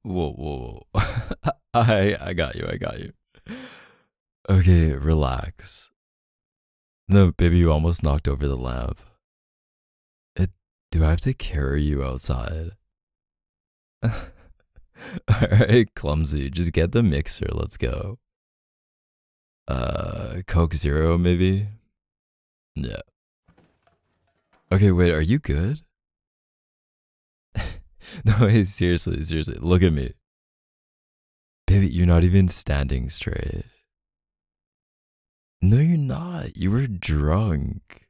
Whoa, whoa, whoa. I got you. I got you. Okay, relax. No, baby, you almost knocked over the lamp. It. Do I have to carry you outside? All right, clumsy. Just get the mixer. Let's go. Coke Zero, maybe. Yeah. Okay, wait. Are you good? No, wait. Seriously, seriously. Look at me, baby. You're not even standing straight. No, you're not. You were drunk.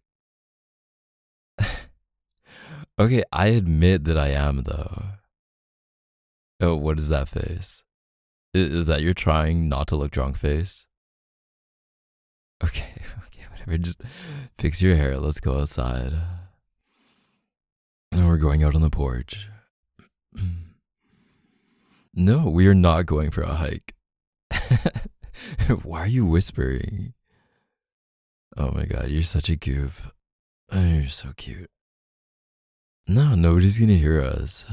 Okay, I admit that I am though. Oh, what is that face? Is that your trying not to look drunk face? Okay, okay, whatever. Just fix your hair. Let's go outside. No, we're going out on the porch. No, we are not going for a hike. Why are you whispering? Oh my god, you're such a goof. Oh, you're so cute. No, nobody's gonna hear us.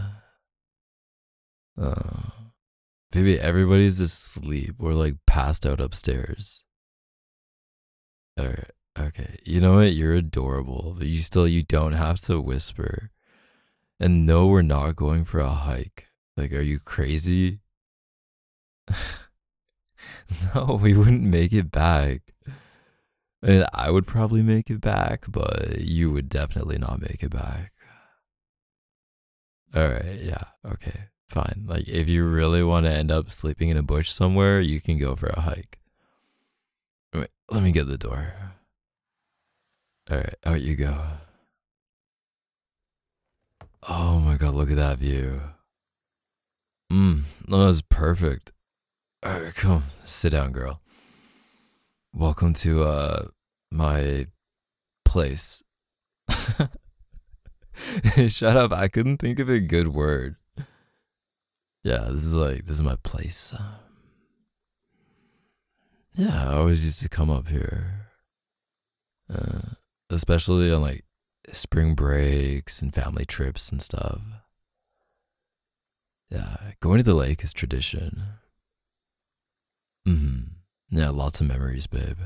Oh, baby, everybody's asleep or like passed out upstairs. All right, okay. You know what? You're adorable, but you don't have to whisper. And no, we're not going for a hike. Like, are you crazy? No, we wouldn't make it back. And I would probably make it back, but you would definitely not make it back. All right, yeah, okay, fine. Like, if you really want to end up sleeping in a bush somewhere, you can go for a hike. Wait, let me get the door. All right, out you go. Oh my god, look at that view. That was perfect. All right, come, sit down, girl. Welcome to my place. Shut up! I couldn't think of a good word. Yeah, this is my place. Yeah, I always used to come up here, uh, especially on like spring breaks and family trips and stuff. Yeah, going to the lake is tradition. Yeah, lots of memories, babe.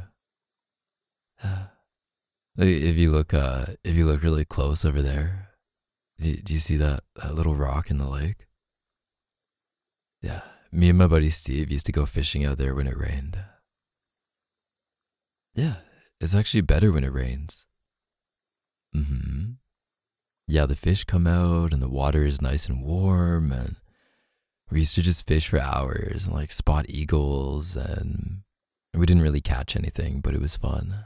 Like, if you look really close over there, do you see that little rock in the lake? Yeah, me and my buddy Steve used to go fishing out there when it rained. Yeah, it's actually better when it rains. Hmm. Yeah, the fish come out and the water is nice and warm, and we used to just fish for hours and like spot eagles, and we didn't really catch anything, but it was fun.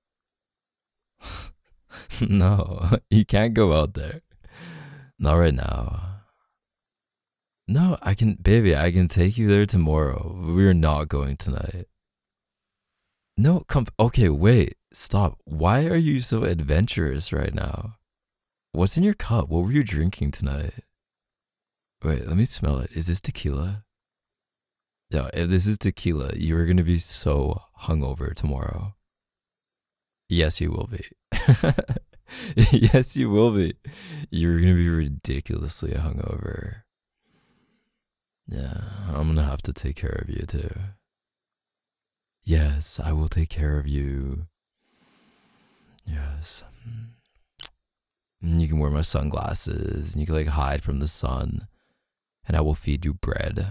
No, you can't go out there. Not right now. No, I can, baby, I can take you there tomorrow. We're not going tonight. No, come, okay, wait, stop. Why are you so adventurous right now? What's in your cup? What were you drinking tonight? Wait, let me smell it. Is this tequila? Yeah, if this is tequila, you're gonna be so hungover tomorrow. Yes, you will be. Yes, you will be. You're gonna be ridiculously hungover. Yeah, I'm gonna have to take care of you too. Yes, I will take care of you. Yes. And you can wear my sunglasses and you can like hide from the sun and I will feed you bread.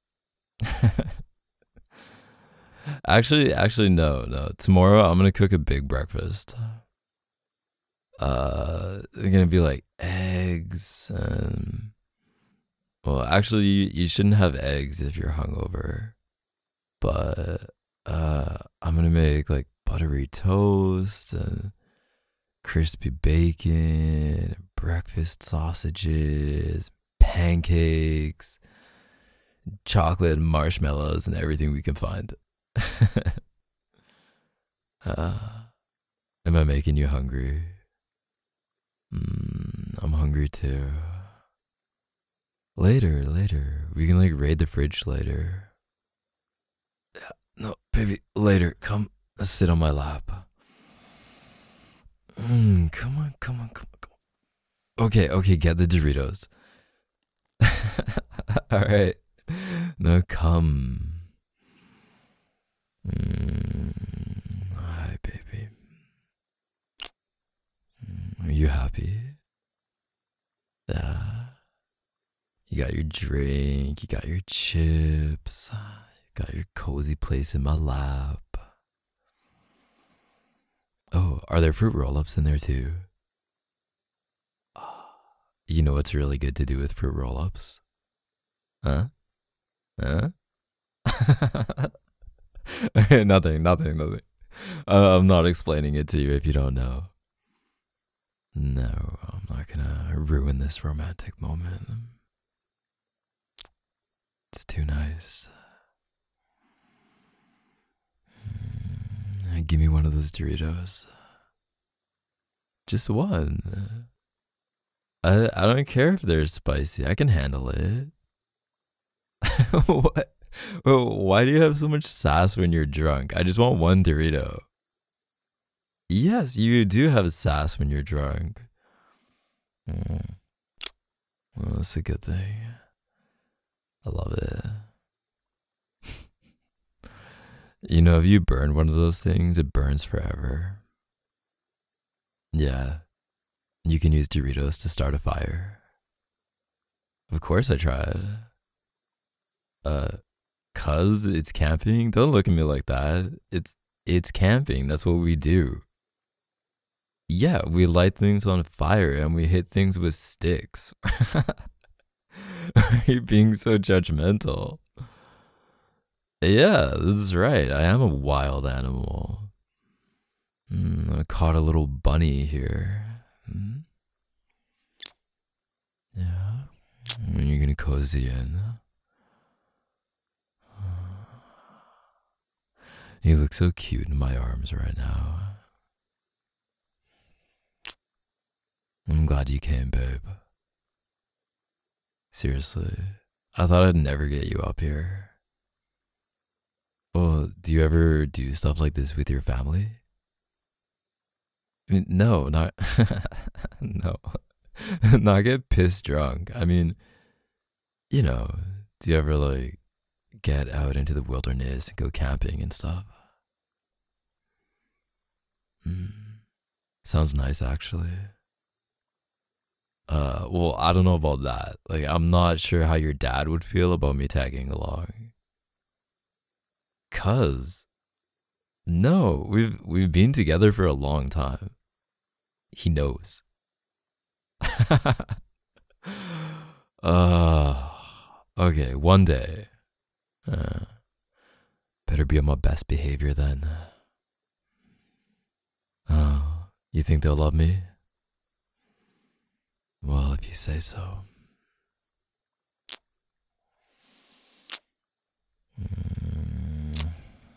Actually, no, no. Tomorrow I'm gonna cook a big breakfast. They're gonna be like eggs and well, actually, you shouldn't have eggs if you're hungover. But I'm gonna make like buttery toast and crispy bacon, breakfast sausages, pancakes, chocolate and marshmallows, and everything we can find. uh, am I making you hungry? I'm hungry too. Later, later. We can like raid the fridge later. Yeah, no, baby, later. Come, sit on my lap. Come on, come on, come on, come on. Okay, okay, get the Doritos. All right. No, come. Hi, baby. Are you happy? Yeah. You got your drink, you got your chips, you got your cozy place in my lap. Oh, are there fruit roll ups in there too? You know what's really good to do with fruit roll ups? Huh? Huh? Nothing. I'm not explaining it to you if you don't know. No, I'm not gonna ruin this romantic moment. It's too nice. Give me one of those Doritos. Just one. I don't care if they're spicy. I can handle it. What? Why do you have so much sass when you're drunk? I just want one Dorito. Yes, you do have sass when you're drunk. Mm. Well, that's a good thing. I love it. You know, if you burn one of those things, it burns forever. Yeah, you can use Doritos to start a fire. Of course I tried. Uh, cuz it's camping. Don't look at me like that. It's camping. That's what we do. Yeah, we light things on fire and we hit things with sticks. Are you being so judgmental? Yeah, that's right. I am a wild animal. I caught a little bunny here. Yeah. When you're gonna cozy in. You look so cute in my arms right now. I'm glad you came, babe. Seriously. I thought I'd never get you up here. Well, do you ever do stuff like this with your family? I mean, no, not no, not get pissed drunk. I mean, do you ever like get out into the wilderness and go camping and stuff? Sounds nice, actually. Well, I don't know about that. Like, I'm not sure how your dad would feel about me tagging along. Cause no, we've been together for a long time. He knows. uh, okay, one day. Uh, better be on my best behavior then. You think they'll love me? Well, if you say so. Mm.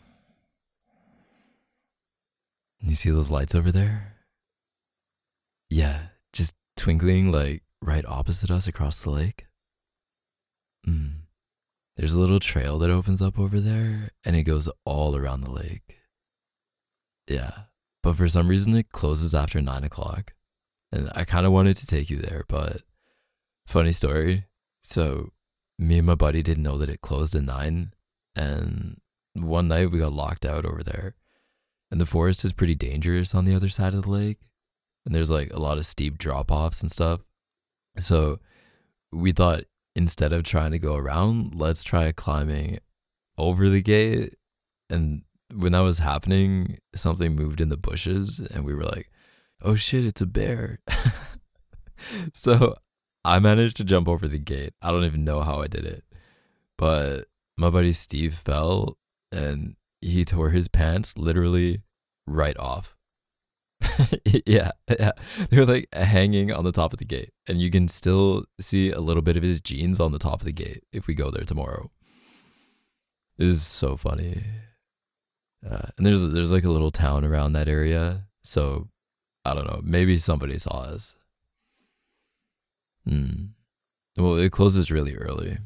You see those lights over there? Yeah, just twinkling like right opposite us across the lake. Mm. There's a little trail that opens up over there and it goes all around the lake. Yeah, but for some reason it closes after 9 o'clock. And I kind of wanted to take you there, but funny story. So, me and my buddy didn't know that it closed at 9. And one night we got locked out over there. And the forest is pretty dangerous on the other side of the lake. And there's like a lot of steep drop offs and stuff. So, we thought instead of trying to go around, let's try climbing over the gate. And when that was happening, something moved in the bushes. And we were like, oh shit, it's a bear. So I managed to jump over the gate. I don't even know how I did it. But my buddy Steve fell and he tore his pants literally right off. Yeah. They're like hanging on the top of the gate. And you can still see a little bit of his jeans on the top of the gate if we go there tomorrow. This is so funny. And there's like a little town around that area. So I don't know. Maybe somebody saw us. Well, it closes really early.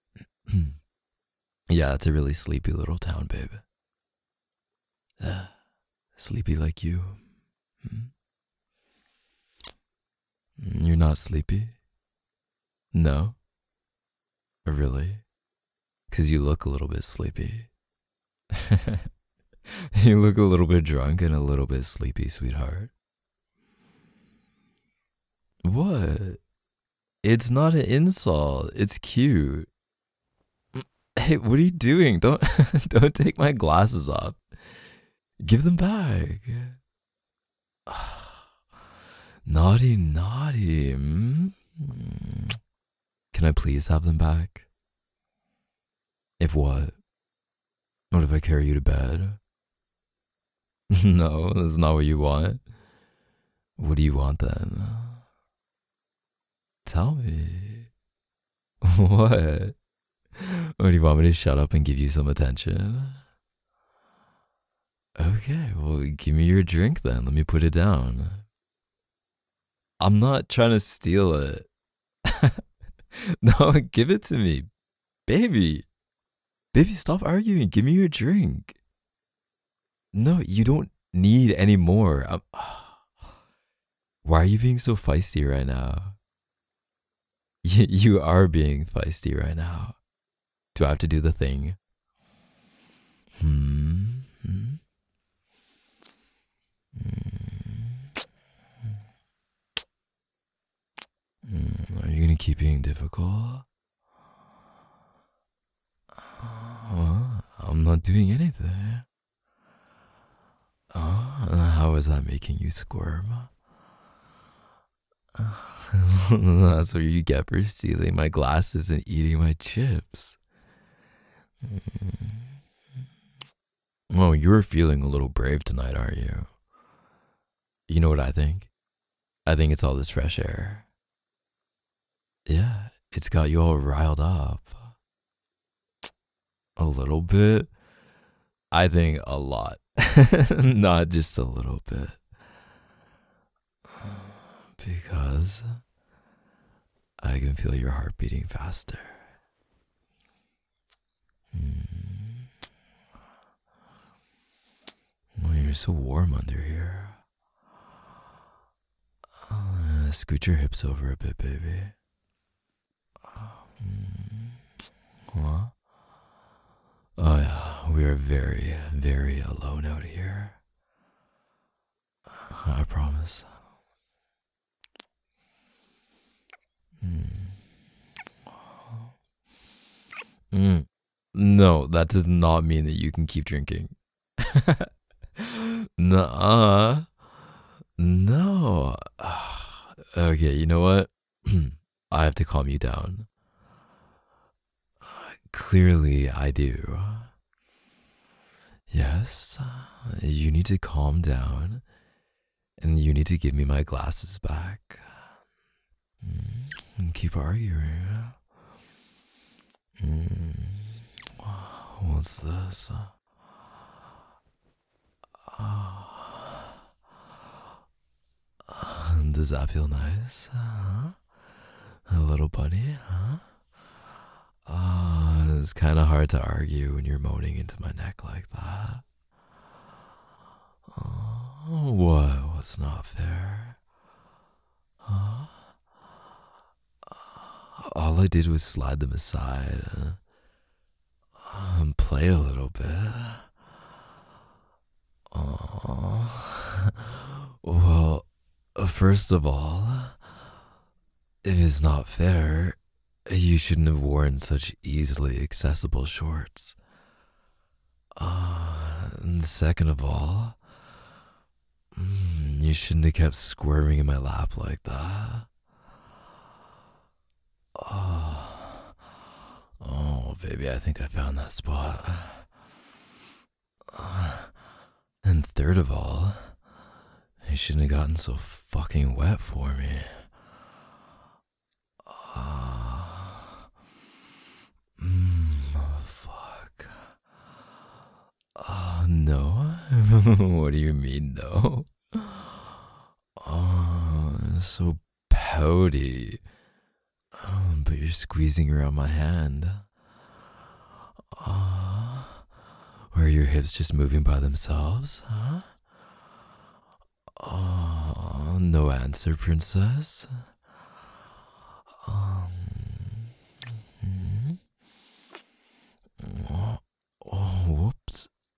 Yeah, it's a really sleepy little town, babe. Sleepy like you. You're not sleepy? No? Really? Because you look a little bit sleepy. You look a little bit drunk and a little bit sleepy, sweetheart. What? It's not an insult. It's cute. Hey, what are you doing? Don't don't take my glasses off. Give them back. Naughty, naughty. Can I please have them back? If what? What if I carry you to bed? No, that's not what you want. What do you want then? Tell me. What? Or do you want me to shut up and give you some attention? Okay, well, give me your drink then. Let me put it down. I'm not trying to steal it. No, give it to me. Baby. Baby, stop arguing. Give me your drink. No, you don't need any more. Why are you being so feisty right now? You are being feisty right now. Do I have to do the thing? Are you gonna keep being difficult? I'm not doing anything. How is that making you squirm? That's what you get for stealing my glasses and eating my chips. Oh, you're feeling a little brave tonight, aren't you? You know what I think? I think it's all this fresh air. Yeah, it's got you all riled up. A little bit? I think a lot. Not just a little bit. Because I can feel your heart beating faster. Well, you're so warm under here. Scoot your hips over a bit, baby. Huh? Oh yeah, we are very, very alone out here. I promise. No, that does not mean that you can keep drinking. Nuh-uh. No. Okay, you know what? I have to calm you down. Clearly, I do. Yes, you need to calm down, and you need to give me my glasses back. And keep arguing. What's this? Does that feel nice? A little bunny, huh? It's kind of hard to argue when you're moaning into my neck like that. What? What's not fair? Huh? All I did was slide them aside and play a little bit. Well, first of all, if it's not fair, you shouldn't have worn such easily accessible shorts. And second of all, you shouldn't have kept squirming in my lap like that. Oh, baby, I think I found that spot. And third of all, you shouldn't have gotten so fucking wet for me. Fuck. No? What do you mean, though? So pouty. But you're squeezing around my hand. Or are your hips just moving by themselves, huh? No answer, princess.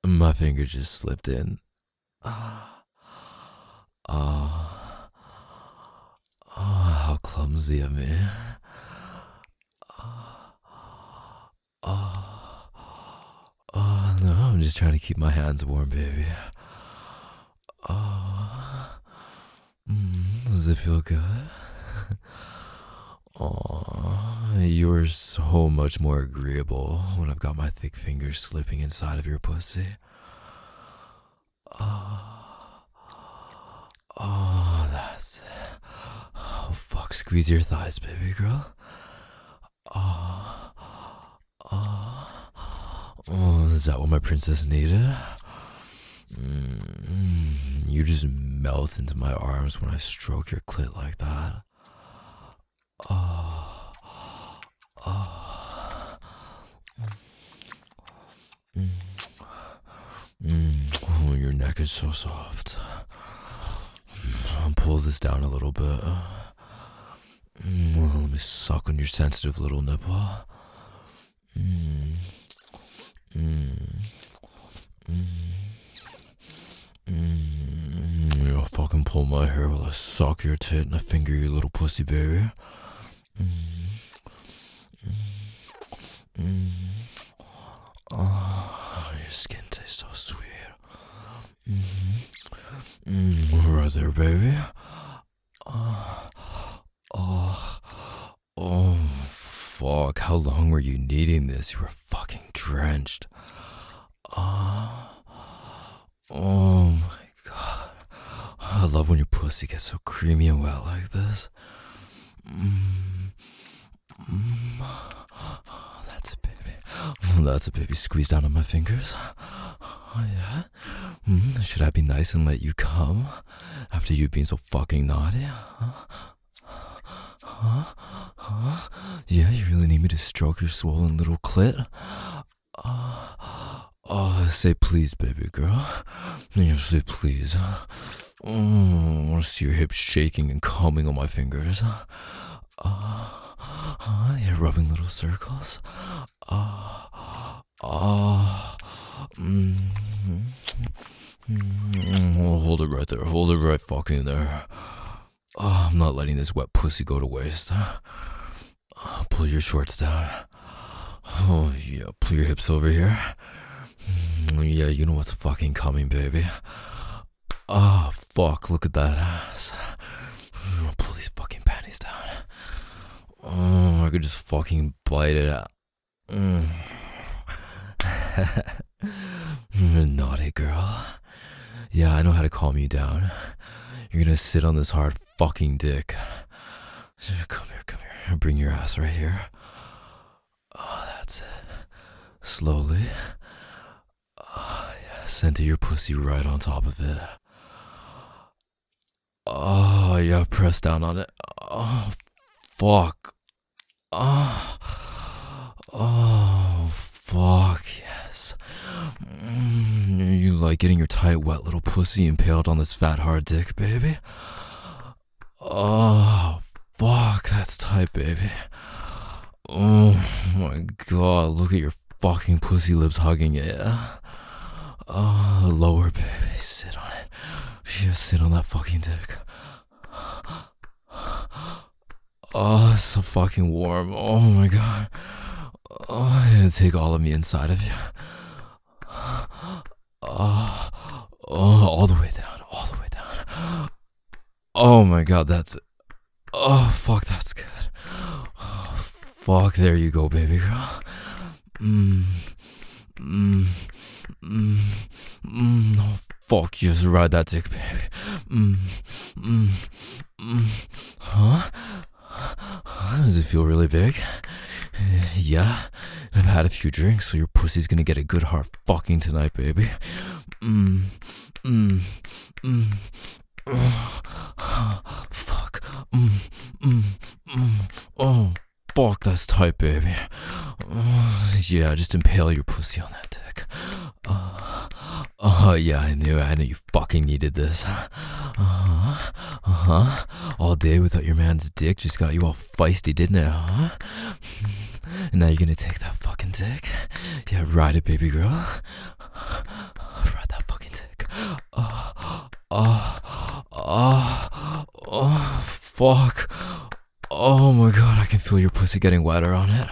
My finger just slipped in. Ah, ah, how clumsy of me. Oh, no, I'm just trying to keep my hands warm, baby. Oh, does it feel good? Oh, you are so much more agreeable when I've got my thick fingers slipping inside of your pussy. Oh, that's it. Oh, fuck, squeeze your thighs, baby girl. Oh, is that what my princess needed? You just melt into my arms when I stroke your clit like that. Oh, your neck is so soft. I'll pull this down a little bit. Let me suck on your sensitive little nipple. Yeah, fucking pull my hair while I suck your tit and I finger your little pussy, baby. Oh, your skin tastes so sweet. Right there, baby. Oh, fuck. How long were you needing this? You were fucking drenched. Oh my god. I love when your pussy gets so creamy and wet like this. Oh, that's it, baby. Oh, that's it, baby. Squeeze down on my fingers. Oh, yeah? Should I be nice and let you come after you being so fucking naughty? Yeah, you really need me to stroke your swollen little clit? Oh, say please, baby girl. Yeah, say please. I want to see your hips shaking and coming on my fingers. Yeah, rubbing little circles. Hold it right there. Hold it right fucking there. I'm not letting this wet pussy go to waste. Pull your shorts down. Oh, yeah, pull your hips over here. Yeah, you know what's fucking coming, baby. Oh, fuck, look at that ass. Pull these fucking panties down. Oh, I could just fucking bite it out. Naughty girl. Yeah, I know how to calm you down. You're gonna sit on this hard fucking dick. Come here, come here. Bring your ass right here. Oh, that's it. Slowly. Oh, yeah. Center your pussy right on top of it. Oh, yeah. Press down on it. Oh, fuck. Oh, fuck, yes. You like getting your tight, wet little pussy impaled on this fat, hard dick, baby? Oh, fuck, that's tight, baby. Oh my god, look at your fucking pussy lips hugging it. Oh, lower, baby, sit on it. Yeah, sit on that fucking dick. Oh, it's so fucking warm. Oh my god. Oh, I'm gonna take all of me inside of you. Oh, all the way down, all the way down. Oh my god, that's it. Oh, fuck, that's good. Oh, fuck, there you go, baby girl. Oh, fuck, just ride that dick, baby. Huh? Does it feel really big? Yeah, I've had a few drinks, so your pussy's gonna get a good hard fucking tonight, baby. Fuck. Oh, fuck, that's tight, baby. Yeah, just impale your pussy on that dick. Yeah, I knew you fucking needed this. All day without your man's dick just got you all feisty, didn't it, huh? And now you're gonna take that fucking dick? Yeah, ride it, baby girl. fuck. Oh my god, I can feel your pussy getting wetter on it.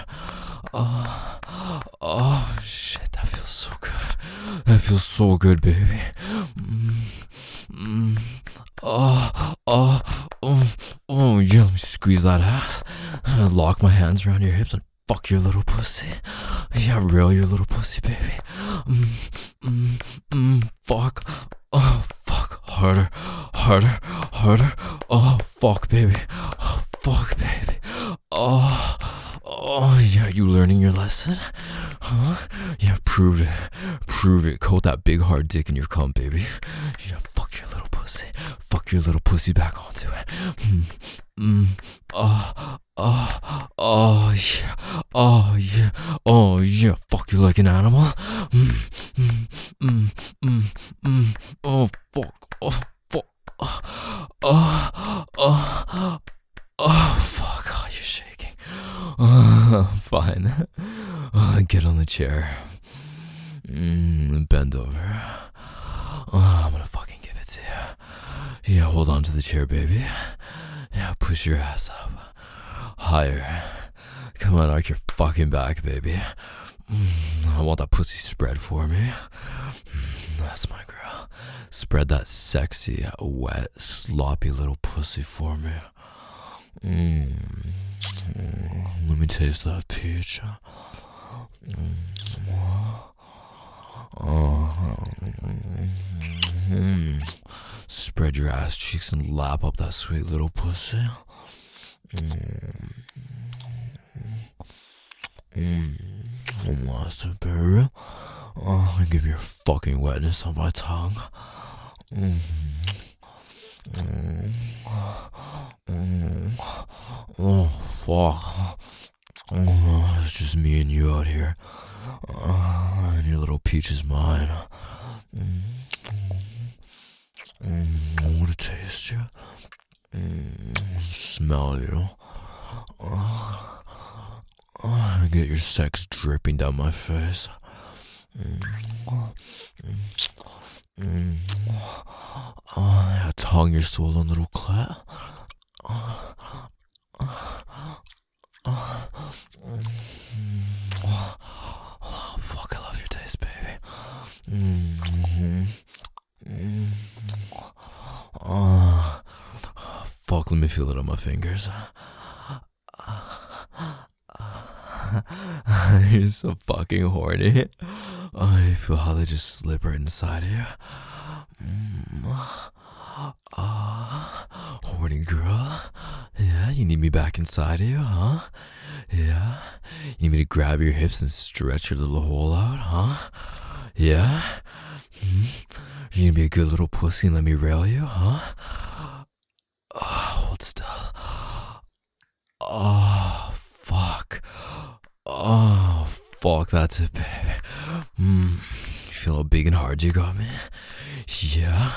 Oh shit, that feels so good. That feels so good, baby. Yeah, let me squeeze that ass. Lock my hands around your hips and fuck your little pussy. Yeah, rail your little pussy, baby. Fuck. Oh, fuck. Harder. Oh, fuck, baby. Oh, fuck, baby. Oh, yeah, you learning your lesson? Huh? Yeah, prove it. Coat that big hard dick in your cum, baby. Yeah, fuck your little pussy. Fuck your little pussy back onto it. Oh, yeah. Fuck you like an animal. Oh, fuck. Oh, fuck. Oh, you're shaking. Fine. Get on the chair. Bend over. I'm gonna fucking give it to you. Yeah, hold on to the chair, baby. Yeah, push your ass up. Higher. Come on, arch your fucking back, baby. I want that pussy spread for me. That's my girl. Spread that sexy, wet, sloppy little pussy for me. Let me taste that peach. Spread your ass cheeks and lap up that sweet little pussy. What's up, baby? I give your fucking wetness on my tongue. Oh, fuck. It's just me and you out here. And your little peach is mine. I want to taste you. Smell you. I get your sex dripping down my face. Tongue your swollen little clit. Fuck, I love your taste, baby. Fuck, let me feel it on my fingers. You're so fucking horny. I feel how they just slip right inside of you. Horny girl. Yeah, you need me back inside of you, huh? Yeah? You need me to grab your hips and stretch your little hole out, huh? Yeah? You need me a good little pussy and let me rail you, huh? Hold still. Oh, fuck. Oh, fuck, that's it, baby. You feel how big and hard you got me? Yeah?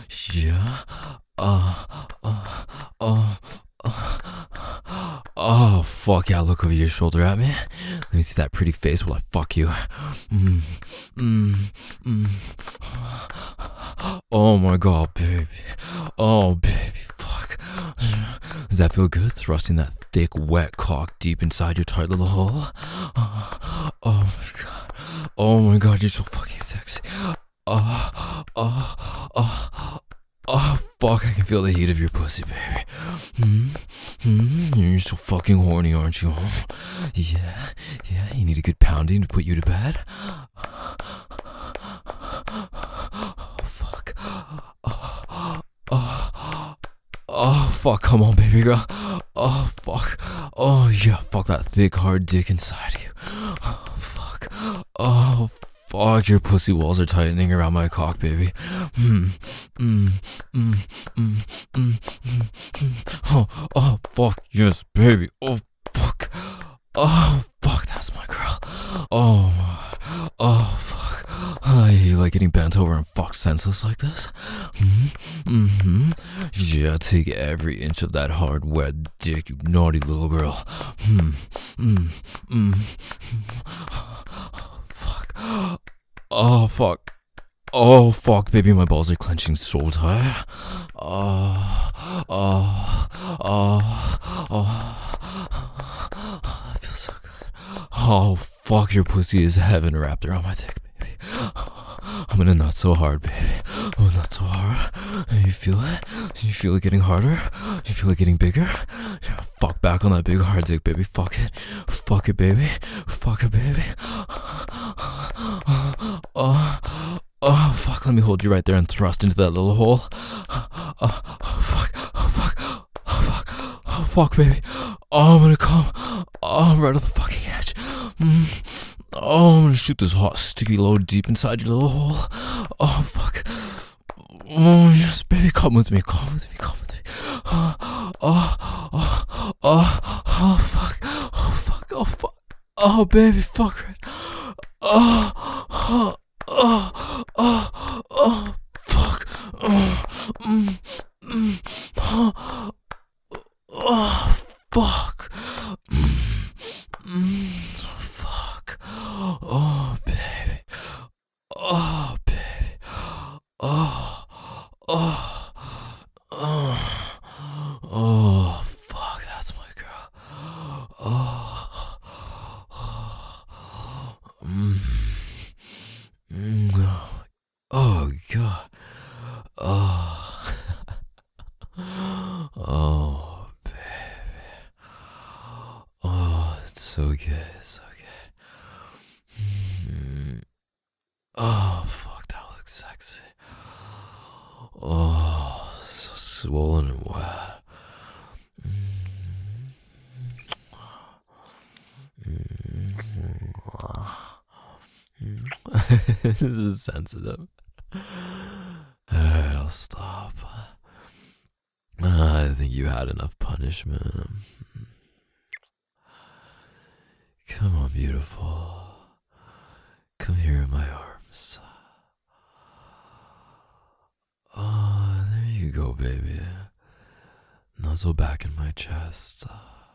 Oh, fuck yeah, look over your shoulder at me. Let me see that pretty face while I fuck you. Oh my god, baby. Oh, baby, fuck. Does that feel good? Thrusting that thick, wet cock deep inside your tight little hole? Oh my god. Oh my god, you're so fucking sexy. Oh, fuck, I can feel the heat of your pussy, baby. You're so fucking horny, aren't you? Yeah, you need a good pounding to put you to bed? Fuck. Oh, fuck, come on, baby girl. Oh, fuck. Oh, yeah, fuck that thick, hard dick inside you. Oh, fuck. Oh, fuck, your pussy walls are tightening around my cock, baby. Oh, fuck, yes, baby. Oh, fuck. Oh, fuck, that's my girl. Oh, fuck. You like getting bent over and fucked senseless like this? Yeah, take every inch of that hard, wet dick, you naughty little girl. Fuck. Oh, fuck. Oh, fuck, baby, my balls are clenching so tight. Oh, Oh, oh, that feels so good. Oh, fuck, your pussy is heaven wrapped around my dick, baby. I'm gonna nut so hard, baby. I'm gonna nut so hard. You feel it? You feel it getting harder? You feel it getting bigger? Yeah, fuck back on that big hard dick, baby. Fuck it. Fuck it, baby. Fuck it, baby. Oh, fuck. Let me hold you right there and thrust into that little hole. Fuck. Oh, fuck. Oh, fuck. Oh, fuck, baby. Oh, I'm gonna come. Oh, I'm right on the fucking edge. Oh, I'm gonna shoot this hot, sticky load deep inside your little hole. Oh, fuck. Oh, yes, baby, come with me. Come with me. Come with me. Oh, fuck. Oh, fuck. Oh, fuck. Oh, baby, fuck right. Oh, fuck. Fuck. Fuck. Oh, baby. Oh, baby. Oh, oh, fuck. That's my girl. Oh, God. Oh, oh, baby. Oh, it's so good. It's so good. Oh, fuck, that looks sexy. Oh, so swollen and wet. This is sensitive. Alright, I'll stop. I think you had enough punishment. Come on, beautiful. Come here in my arms. Oh, there you go, baby. Nuzzle back in my chest.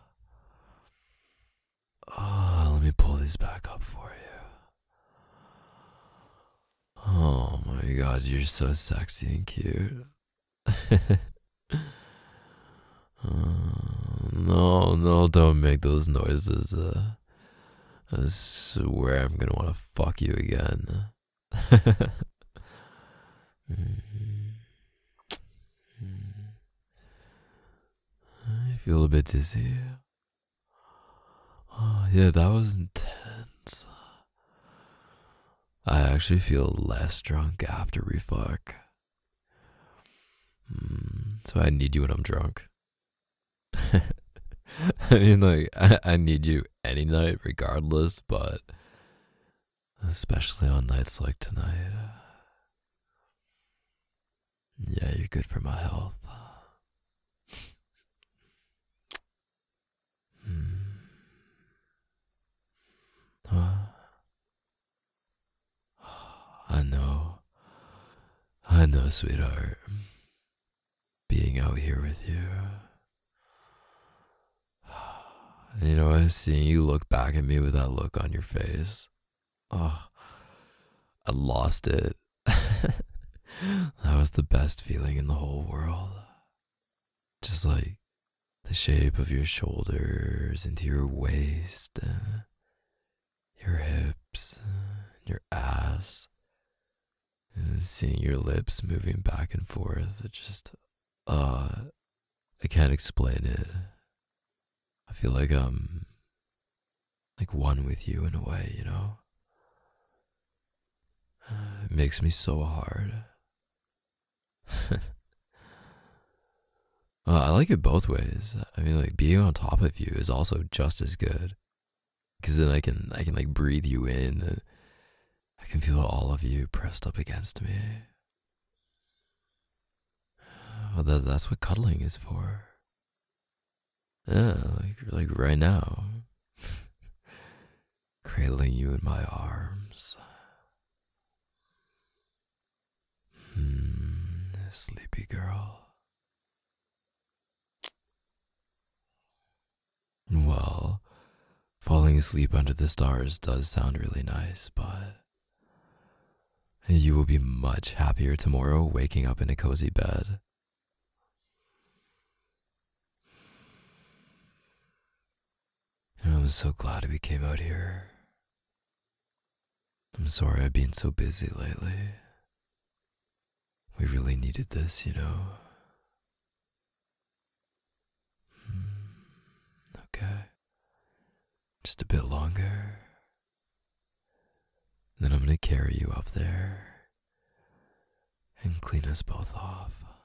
Oh, let me pull these back up for you. Oh my god, you're so sexy and cute. No, don't make those noises. I swear I'm gonna want to fuck you again. I feel a bit dizzy. Oh, yeah, that was intense. I actually feel less drunk after we fuck. So I need you when I'm drunk. I mean, like, I need you any night regardless, but especially on nights like tonight. Yeah, you're good for my health. I know, sweetheart. Being out here with you. You know, I was seeing you look back at me with that look on your face. Oh, I lost it. That was the best feeling in the whole world. Just like the shape of your shoulders into your waist, and your hips, and your ass. And seeing your lips moving back and forth, it just, I can't explain it. I feel like I'm like one with you in a way, you know? It makes me so hard. I like it both ways. I mean, like being on top of you is also just as good, because then I can like breathe you in. And I can feel all of you pressed up against me. Well, that's what cuddling is for. Yeah, like right now, cradling you in my arms. Sleepy girl. Well, falling asleep under the stars does sound really nice, but you will be much happier tomorrow waking up in a cozy bed. I'm so glad we came out here. I'm sorry I've been so busy lately. We really needed this, you know. Okay. Just a bit longer. Then I'm gonna carry you up there and clean us both off.